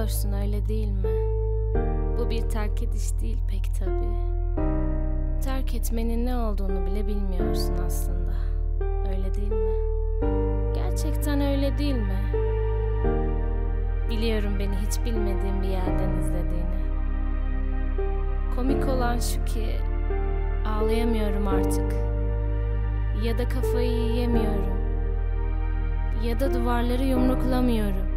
biliyorsun, öyle değil mi? Bu bir terk ediş değil pek tabii. Terk etmenin ne olduğunu bile bilmiyorsun aslında. Öyle değil mi? Gerçekten öyle değil mi? Biliyorum beni hiç bilmediğim bir yerden izlediğini. Komik olan şu ki ağlayamıyorum artık. Ya da kafayı yiyemiyorum. Ya da duvarları yumruklamıyorum.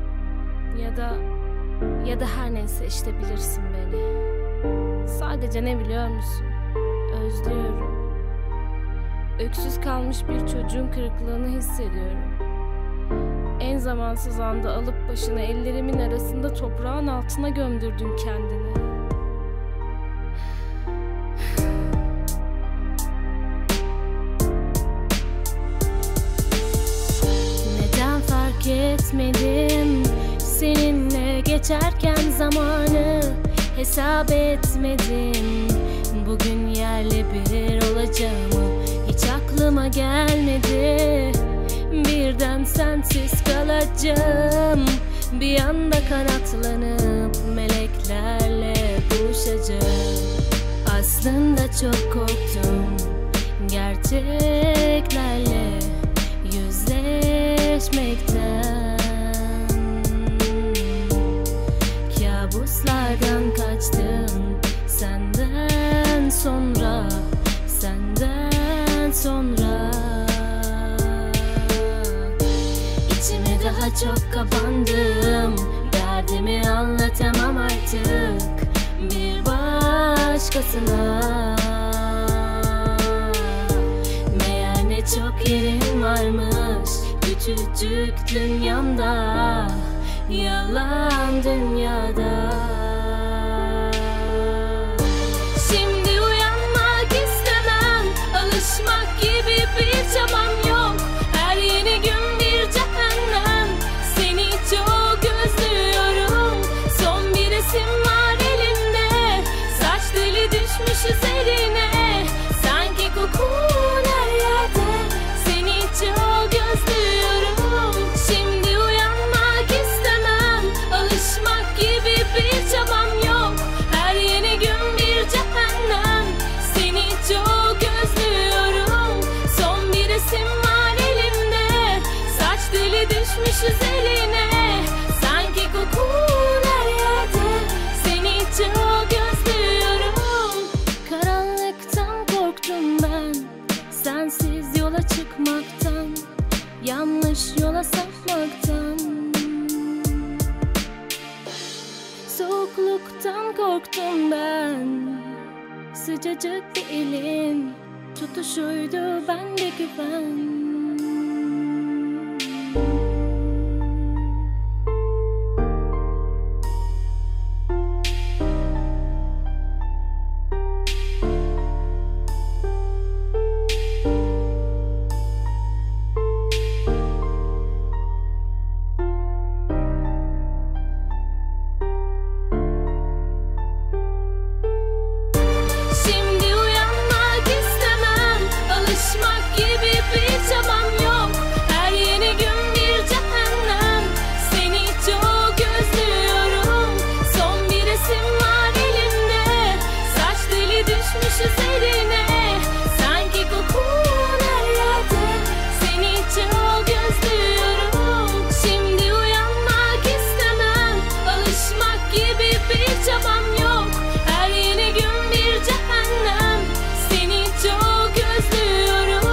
Ya da her neyse işte bilirsin beni. Sadece ne biliyor musun? Özlüyorum. Öksüz kalmış bir çocuğun kırıklığını hissediyorum. En zamansız anda alıp başını ellerimin arasında toprağın altına gömdürdün kendini. Neden fark etmedim seninle geçerken zamanı, hesap etmedim bugün yerle bir olacağımı, hiç aklıma gelmedi birden sensiz kalacağım, bir anda kanatlanıp meleklerle buluşacağım. Aslında çok korktum gerçeklerle yüzleşmekten. Kabuslardan kaçtım senden sonra, senden sonra. İçime daha çok kapandım, derdimi anlatamam artık bir başkasına. Meğer ne çok yerim varmış küçücük dünyamda, yalan dünyada. Şimdi uyanmak istemem, alışmak gibi bir çabam yok. Her yeni gün bir cehennem, seni çok özlüyorum. Son bir resim var elimde, saç teli düşmüş üzerine, sanki kokun her yerde, seni çok özlüyorum. Şimdi uyanmak istemem, alışmak gibi bir çabam yok. Her yeni gün bir cehennem, seni çok özlüyorum. Son bir resim var elimde, saç teli düşmüş üzerine, sanki kokun her yerde, seni çok özlüyorum. Karanlıktan korktum ben, sensiz yola çıkmaktan, yanlış yola sapmaktan. Soğukluktan korktum ben, sıcacık bir elin tutuşuydu bendeki ben. Üzerine, sanki kokun her yerde, seni çok özlüyorum. Şimdi uyanmak istemem, alışmak gibi bir çabam yok. Her yeni gün bir cehennem, seni çok özlüyorum. Son bir resim var elimde, saç teli düşmüş üzerine, sanki kokun her yerde, seni çok özlüyorum. Şimdi uyanmak istemem, alışmak gibi bir çabam yok. Her yeni gün bir cehennem, seni çok özlüyorum. Son bir resim var elimde, saç teli düşmüş üzerine,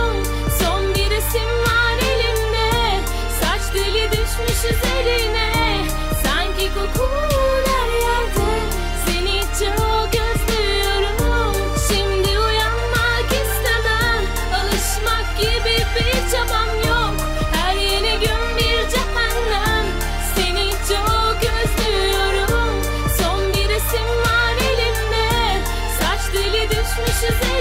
sanki kokun her yerde, seni çok özlüyorum. Şimdi uyanmak istemem, alışmak gibi bir çabam yok. Her yeni gün bir cehennem, seni çok özlüyorum. Son bir resim var elimde, saç teli düşmüş üzerine,